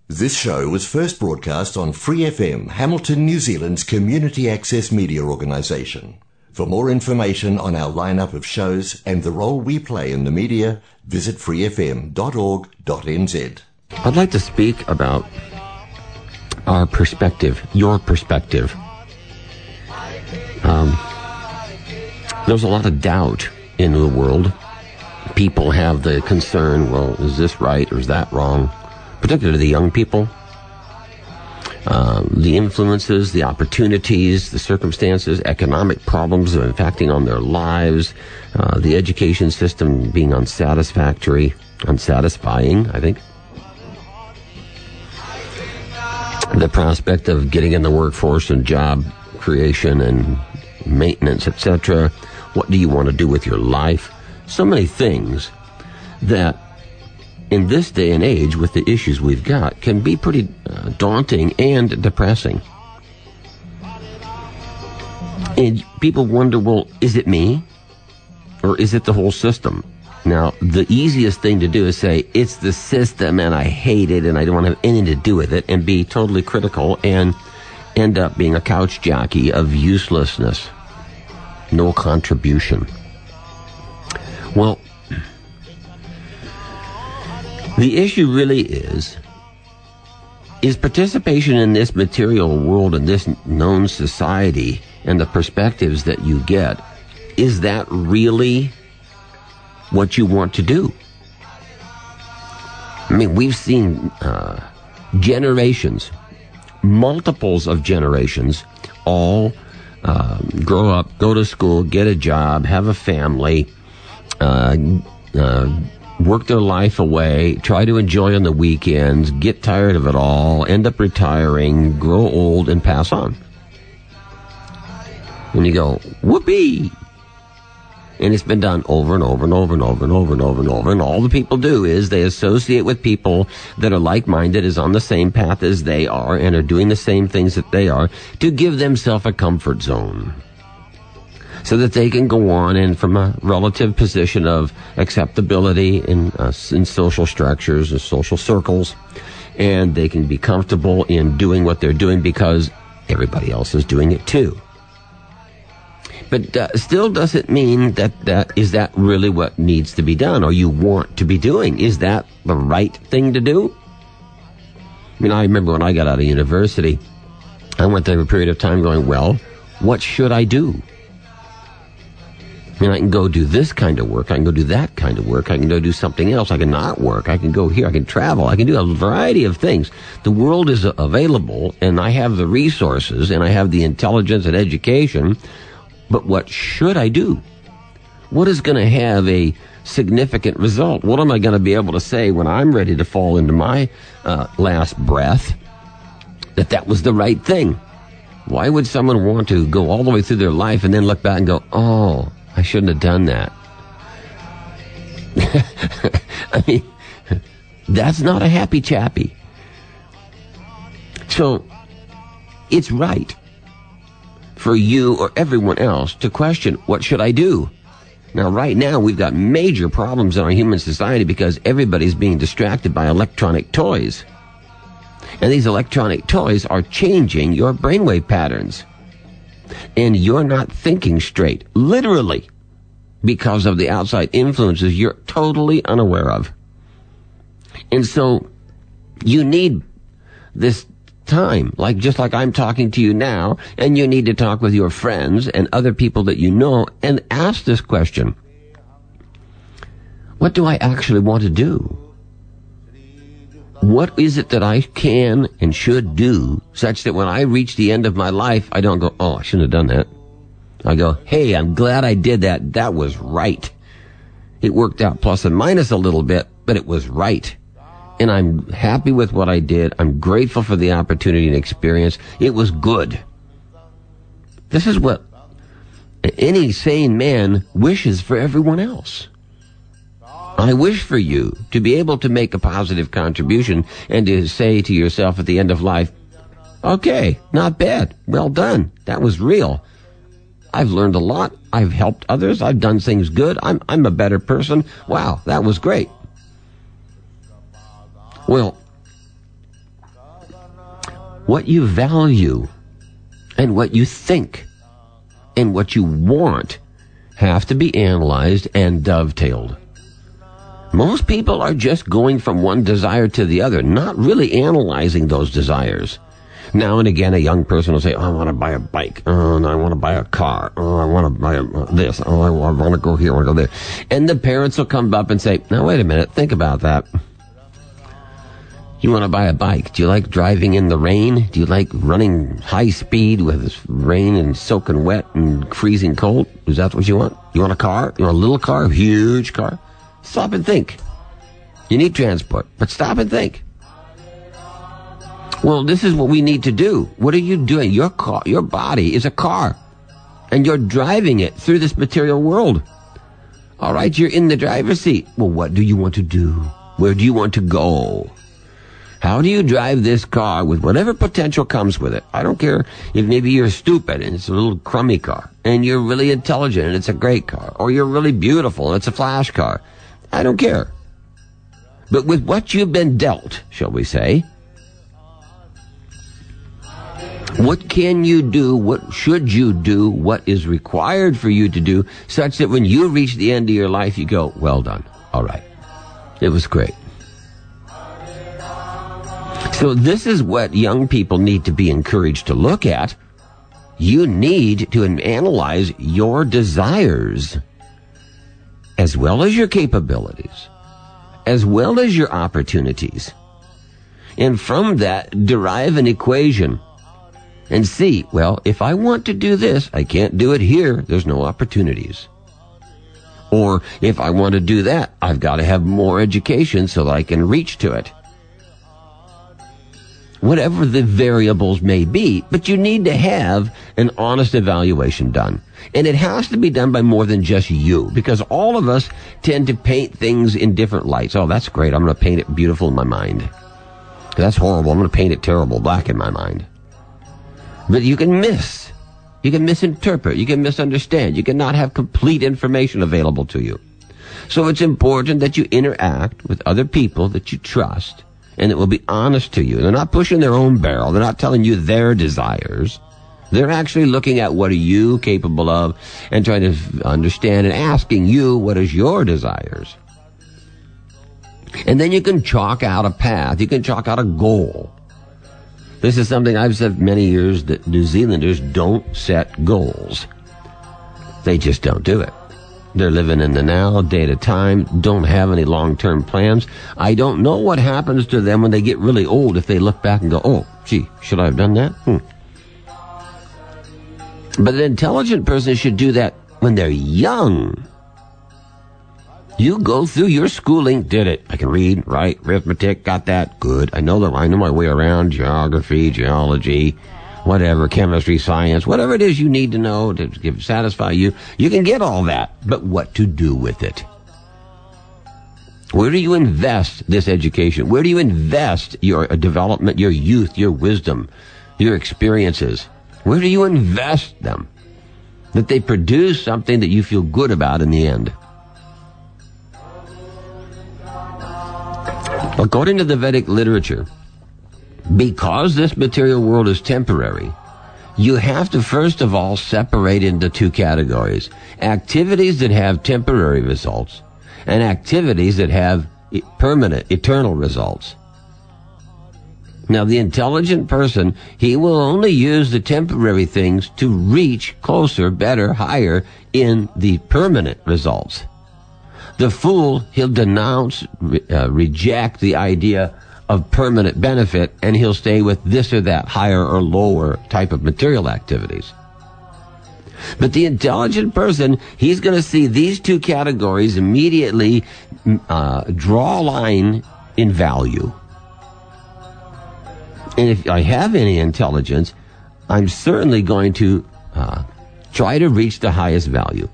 This show was first broadcast on Free FM, Hamilton, New Zealand's community access media organisation. For more information on our lineup of shows and the role we play in the media, visit freefm.org.nz. I'd like to speak about our perspective, your perspective. There's a lot of doubt in the world. People have the concern, well, is this right or is that wrong? Particularly the young people. The influences, the opportunities, the circumstances, economic problems are impacting on their lives, the education system being unsatisfying, I think. The prospect of getting in the workforce and job creation and maintenance, etc. What do you want to do with your life? So many things that in this day and age, with the issues we've got, can be pretty daunting and depressing. And people wonder, well, is it me? Or is it the whole system? Now, the easiest thing to do is say, it's the system and I hate it and I don't want to have anything to do with it, and be totally critical and end up being a couch jockey of uselessness. No contribution. Well, the issue really is participation in this material world and this known society and the perspectives that you get, is that really what you want to do? I mean, we've seen generations, multiples of generations, all grow up, go to school, get a job, have a family, work their life away, try to enjoy on the weekends, get tired of it all, end up retiring, grow old, and pass on. And you go, whoopee! And it's been done over and over and over and over and over and over and over. And all the people do is they associate with people that are like-minded, is on the same path as they are, and are doing the same things that they are, to give themselves a comfort zone, so that they can go on and from a relative position of acceptability in social structures and social circles, and they can be comfortable in doing what they're doing because everybody else is doing it too. But still doesn't mean that is that really what needs to be done or you want to be doing. Is that the right thing to do? I mean, I remember when I got out of university, I went through a period of time going, well, what should I do? I mean, I can go do this kind of work. I can go do that kind of work. I can go do something else. I can not work. I can go here. I can travel. I can do a variety of things. The world is available, and I have the resources, and I have the intelligence and education. But what should I do? What is going to have a significant result? What am I going to be able to say when I'm ready to fall into my last breath that was the right thing? Why would someone want to go all the way through their life and then look back and go, oh, I shouldn't have done that? I mean, that's not a happy chappy. So, it's right for you or everyone else to question, what should I do? Now, right now, we've got major problems in our human society because everybody's being distracted by electronic toys. And these electronic toys are changing your brainwave patterns. And you're not thinking straight, literally, because of the outside influences you're totally unaware of. And so, you need this time, just like I'm talking to you now, and you need to talk with your friends and other people that you know and ask this question. What do I actually want to do? What is it that I can and should do such that when I reach the end of my life, I don't go, oh, I shouldn't have done that. I go, hey, I'm glad I did that. That was right. It worked out plus and minus a little bit, but it was right. And I'm happy with what I did. I'm grateful for the opportunity and experience. It was good. This is what any sane man wishes for everyone else. I wish for you to be able to make a positive contribution and to say to yourself at the end of life, okay, not bad. Well done. That was real. I've learned a lot. I've helped others. I've done things good. I'm a better person. Wow, that was great. Well, what you value and what you think and what you want have to be analyzed and dovetailed. Most people are just going from one desire to the other, not really analyzing those desires. Now and again, a young person will say, oh, I want to buy a bike. Oh, and I want to buy a car. Oh, I want to buy this. Oh, I want to go here. I want to go there. And the parents will come up and say, now, wait a minute. Think about that. You want to buy a bike. Do you like driving in the rain? Do you like running high speed with rain and soaking wet and freezing cold? Is that what you want? You want a car? You want a little car? A huge car? Stop and think. You need transport, but stop and think. Well, this is what we need to do. What are you doing? Your car, your body is a car, and you're driving it through this material world. All right, you're in the driver's seat. Well, what do you want to do? Where do you want to go? How do you drive this car with whatever potential comes with it? I don't care if maybe you're stupid and it's a little crummy car, and you're really intelligent and it's a great car, or you're really beautiful and it's a flash car. I don't care. But with what you've been dealt, shall we say, what can you do? What should you do? What is required for you to do such that when you reach the end of your life, you go, well done. All right. It was great. So this is what young people need to be encouraged to look at. You need to analyze your desires as well as your capabilities, as well as your opportunities. And from that, derive an equation. And see, well, if I want to do this, I can't do it here. There's no opportunities. Or if I want to do that, I've got to have more education so that I can reach to it. Whatever the variables may be, but you need to have an honest evaluation done. And it has to be done by more than just you, because all of us tend to paint things in different lights. Oh, that's great. I'm going to paint it beautiful in my mind. That's horrible. I'm going to paint it terrible black in my mind. But you can misinterpret, you can misunderstand, you cannot have complete information available to you. So it's important that you interact with other people that you trust and that will be honest to you. They're not pushing their own barrel, they're not telling you their desires. They're actually looking at what are you capable of and trying to understand and asking you what is your desires. And then you can chalk out a path, you can chalk out a goal. This is something I've said many years, that New Zealanders don't set goals. They just don't do it. They're living in the now, day at a time, don't have any long-term plans. I don't know what happens to them when they get really old if they look back and go, oh, gee, should I have done that? But an intelligent person should do that when they're young. You go through your schooling, did it. I can read, write, arithmetic, got that, good. I know my way around geography, geology, whatever, chemistry, science, whatever it is you need to know to satisfy you. You can get all that, but what to do with it? Where do you invest this education? Where do you invest your development, your youth, your wisdom, your experiences? Where do you invest them? That they produce something that you feel good about in the end. According to the Vedic literature, because this material world is temporary, you have to first of all separate into two categories. Activities that have temporary results and activities that have permanent, eternal results. Now, the intelligent person, he will only use the temporary things to reach closer, better, higher in the permanent results. The fool, he'll denounce, reject the idea of permanent benefit, and he'll stay with this or that higher or lower type of material activities. But the intelligent person, he's going to see these two categories immediately draw a line in value. And if I have any intelligence, I'm certainly going to try to reach the highest value.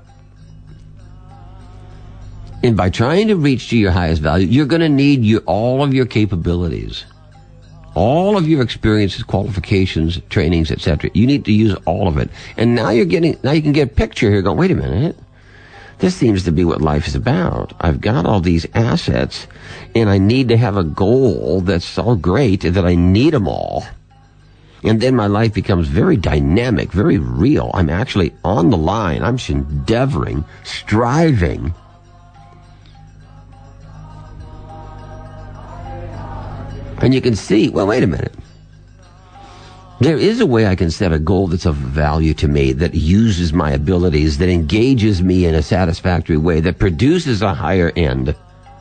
And by trying to reach to your highest value, you're going to need all of your capabilities, all of your experiences, qualifications, trainings, etc. You need to use all of it. And now you can get a picture here going, wait a minute. This seems to be what life is about. I've got all these assets, and I need to have a goal that's so great that I need them all. And then my life becomes very dynamic, very real. I'm actually on the line. I'm endeavoring, striving. And you can see, well, wait a minute. There is a way I can set a goal that's of value to me, that uses my abilities, that engages me in a satisfactory way, that produces a higher end.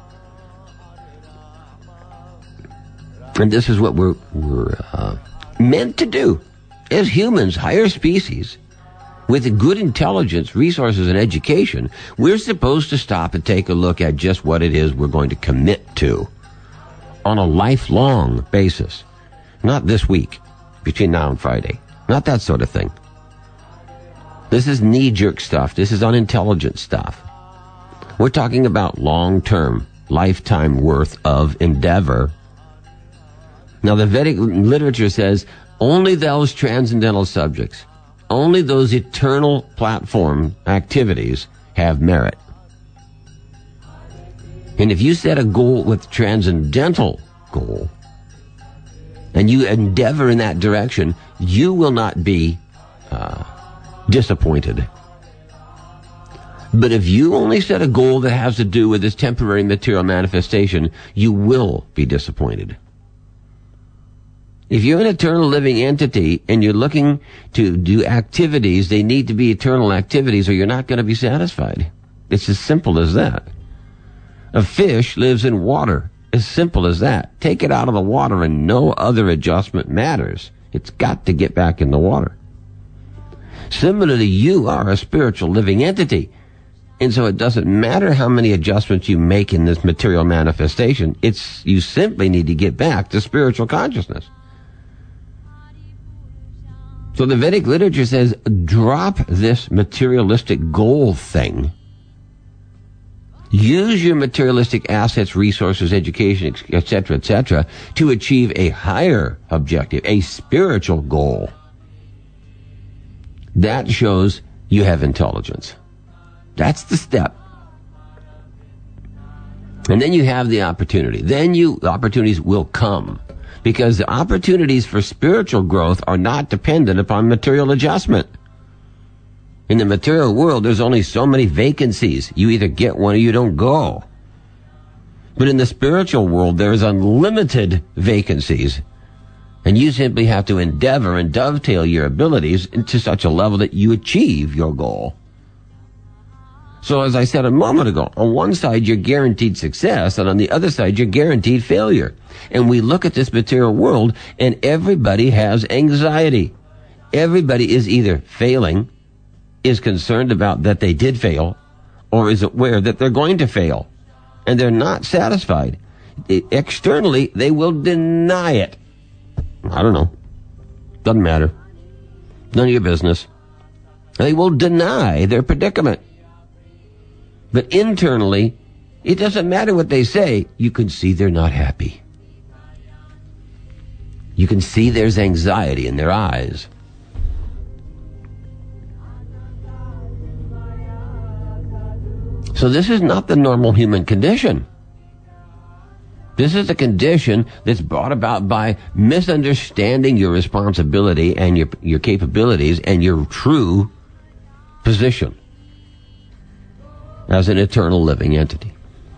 And this is what we're meant to do as humans, higher species, with good intelligence, resources, and education. We're supposed to stop and take a look at just what it is we're going to commit to on a lifelong basis. Not this week, between now and Friday. Not that sort of thing. This is knee-jerk stuff. This is unintelligent stuff. We're talking about long-term, lifetime worth of endeavor. Now, the Vedic literature says only those transcendental subjects, only those eternal platform activities have merit. And if you set a goal with transcendental goal, and you endeavor in that direction, you will not be disappointed. But if you only set a goal that has to do with this temporary material manifestation, you will be disappointed. If you're an eternal living entity and you're looking to do activities, they need to be eternal activities or you're not going to be satisfied. It's as simple as that. A fish lives in water. As simple as that. Take it out of the water and no other adjustment matters. It's got to get back in the water. Similarly, you are a spiritual living entity. And so it doesn't matter how many adjustments you make in this material manifestation. You simply need to get back to spiritual consciousness. So the Vedic literature says, drop this materialistic goal thing. Use your materialistic assets, resources, education, etc., to achieve a higher objective, a spiritual goal. That shows you have intelligence. That's the step. And then you have the opportunity. Opportunities will come. Because the opportunities for spiritual growth are not dependent upon material adjustment. In the material world, there's only so many vacancies. You either get one or you don't go. But in the spiritual world, there's unlimited vacancies. And you simply have to endeavor and dovetail your abilities to such a level that you achieve your goal. So as I said a moment ago, on one side you're guaranteed success, and on the other side you're guaranteed failure. And we look at this material world, and everybody has anxiety. Everybody is either failing, is concerned about that they did fail, or is aware that they're going to fail. And they're not satisfied. Externally, they will deny it. I don't know. Doesn't matter. None of your business. They will deny their predicament. But internally, it doesn't matter what they say. You can see they're not happy. You can see there's anxiety in their eyes. So this is not the normal human condition. This is a condition that's brought about by misunderstanding your responsibility and your capabilities and your true position as an eternal living entity.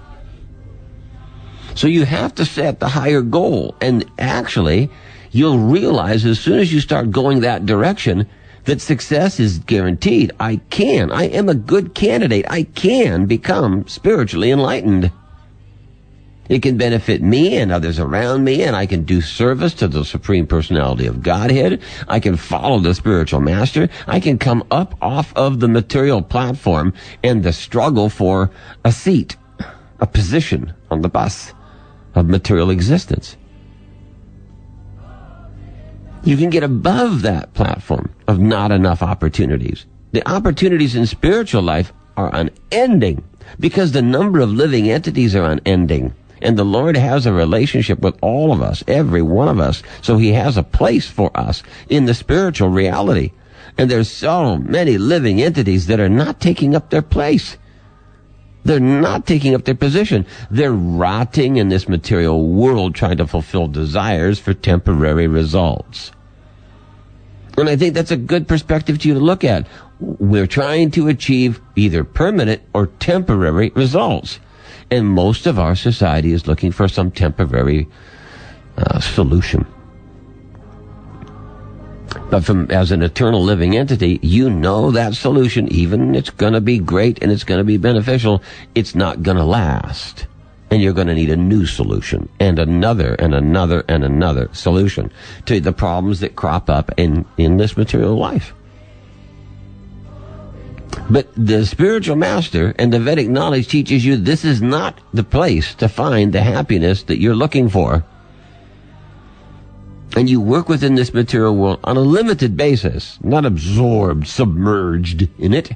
So you have to set the higher goal, and actually you'll realize as soon as you start going that direction that success is guaranteed. I am a good candidate. I can become spiritually enlightened. It can benefit me and others around me, and I can do service to the Supreme Personality of Godhead. I can follow the spiritual master. I can come up off of the material platform and the struggle for a seat, a position on the bus of material existence. You can get above that platform of not enough opportunities. The opportunities in spiritual life are unending because the number of living entities are unending. And the Lord has a relationship with all of us, every one of us. So he has a place for us in the spiritual reality. And there's so many living entities that are not taking up their place. They're not taking up their position. They're rotting in this material world trying to fulfill desires for temporary results. And I think that's a good perspective to look at. We're trying to achieve either permanent or temporary results. And most of our society is looking for some temporary solution. But as an eternal living entity, you know that solution, even it's going to be great and it's going to be beneficial, it's not going to last. And you're going to need a new solution and another and another and another solution to the problems that crop up in this material life. But the spiritual master and the Vedic knowledge teaches you this is not the place to find the happiness that you're looking for. And you work within this material world on a limited basis, not absorbed, submerged in it.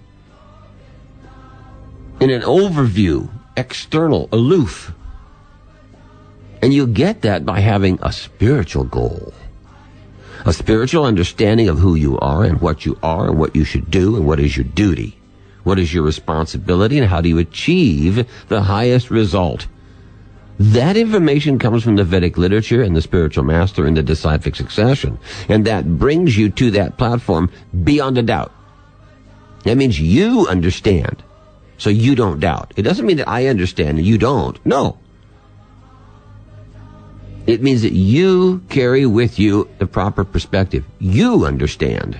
In an overview, external, aloof. And you get that by having a spiritual goal. A spiritual understanding of who you are and what you should do and what is your duty. What is your responsibility and how do you achieve the highest result? That information comes from the Vedic literature and the spiritual master in the disciplic succession. And that brings you to that platform beyond a doubt. That means you understand, so you don't doubt. It doesn't mean that I understand and you don't. No. It means that you carry with you the proper perspective. You understand.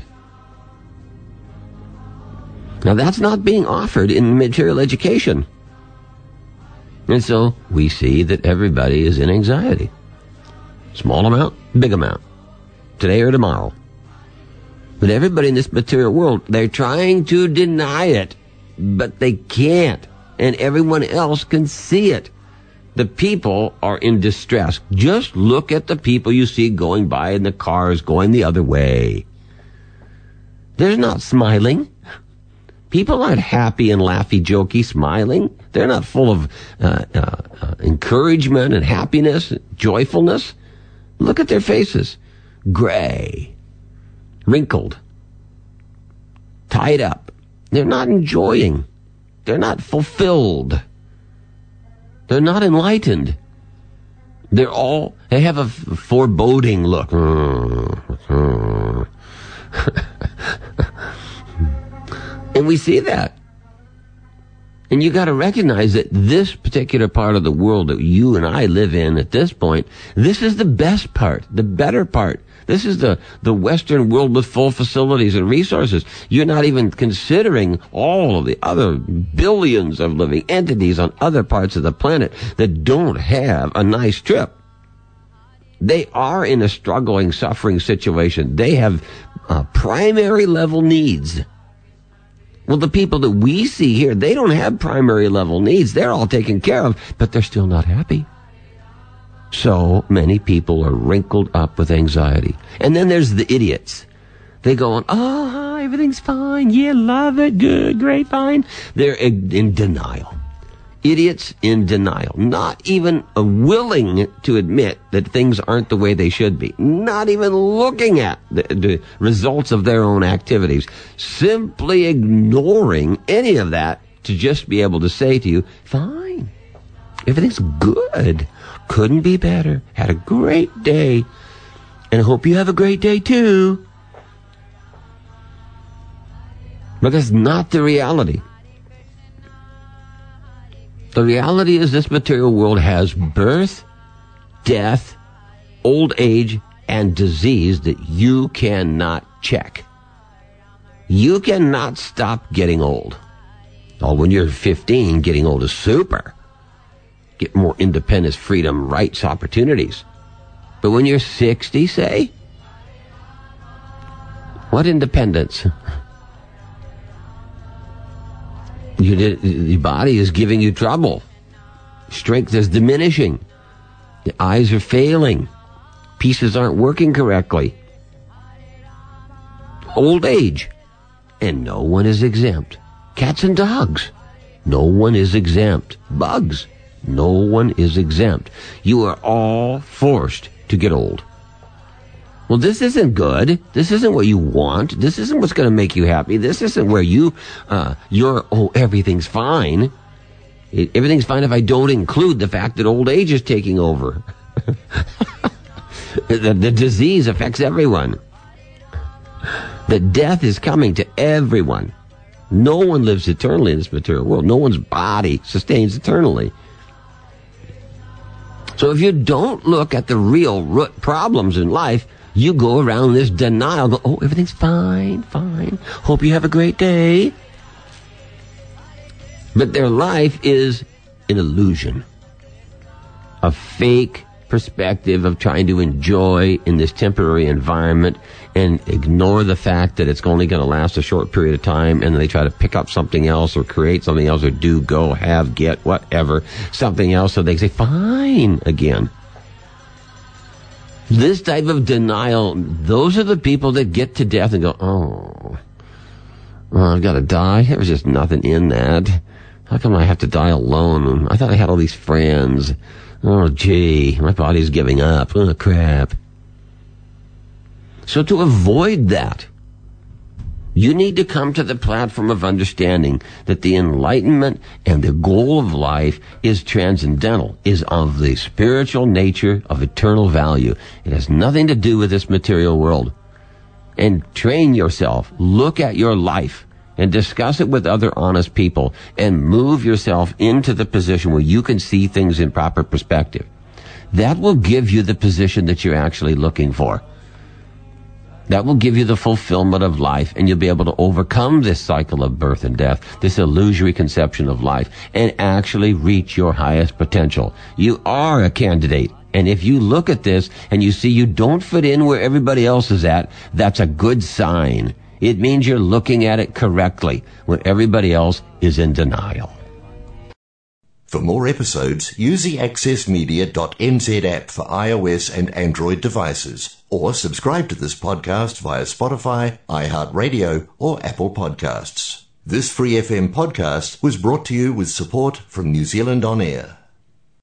Now that's not being offered in material education. And so we see that everybody is in anxiety. Small amount, big amount. Today or tomorrow. But everybody in this material world, they're trying to deny it, but they can't. And everyone else can see it. The people are in distress. Just look at the people you see going by in the cars going the other way. They're not smiling. People aren't happy and laughy, jokey, smiling. They're not full of encouragement and happiness, joyfulness. Look at their faces. Gray, wrinkled, tied up. They're not enjoying. They're not fulfilled. They're not enlightened. They have a foreboding look. And we see that. And you got to recognize that this particular part of the world that you and I live in at this point, this is the best part, the better part. This is the Western world with full facilities and resources. You're not even considering all of the other billions of living entities on other parts of the planet that don't have a nice trip. They are in a struggling, suffering situation. They have primary level needs. Well, the people that we see here, they don't have primary level needs. They're all taken care of, but they're still not happy. So many people are wrinkled up with anxiety. And then there's the idiots. They go on, oh, everything's fine. Yeah, love it. Good, great, fine. They're in denial. Idiots in denial. Not even willing to admit that things aren't the way they should be. Not even looking at the results of their own activities. Simply ignoring any of that to just be able to say to you, fine. Everything's good. Couldn't be better. Had a great day. And hope you have a great day too. But that's not the reality. The reality is this material world has birth, death, old age, and disease that you cannot check. You cannot stop getting old. Oh, when you're 15, getting old is super. Get more independence, freedom, rights, opportunities. But when you're 60, say, what independence? Your body is giving you trouble. Strength is diminishing. The eyes are failing. Pieces aren't working correctly. Old age. And no one is exempt. Cats and dogs. No one is exempt. Bugs. No one is exempt. You are all forced to get old. Well, this isn't good. This isn't what you want. This isn't what's going to make you happy. This isn't where everything's fine. Everything's fine if I don't include the fact that old age is taking over. The disease affects everyone. that death is coming to everyone. No one lives eternally in this material world. No one's body sustains eternally. So if you don't look at the real root problems in life, you go around this denial, go, oh, everything's fine, fine. Hope you have a great day. But their life is an illusion, a fake perspective of trying to enjoy in this temporary environment and ignore the fact that it's only going to last a short period of time, and they try to pick up something else or create something else or do, go, have, get, whatever, something else so they can say, fine, again. This type of denial, those are the people that get to death and go, oh, I've got to die? There was just nothing in that. How come I have to die alone? I thought I had all these friends. Oh, gee, my body's giving up. Oh, crap. So to avoid that, you need to come to the platform of understanding that the enlightenment and the goal of life is transcendental, is of the spiritual nature of eternal value. It has nothing to do with this material world. And train yourself. Look at your life and discuss it with other honest people and move yourself into the position where you can see things in proper perspective. That will give you the position that you're actually looking for. That will give you the fulfillment of life, and you'll be able to overcome this cycle of birth and death, this illusory conception of life, and actually reach your highest potential. You are a candidate. And if you look at this and you see you don't fit in where everybody else is at, that's a good sign. It means you're looking at it correctly when everybody else is in denial. For more episodes, use the accessmedia.nz app for iOS and Android devices, or subscribe to this podcast via Spotify, iHeartRadio, or Apple Podcasts. This Free FM podcast was brought to you with support from New Zealand On Air.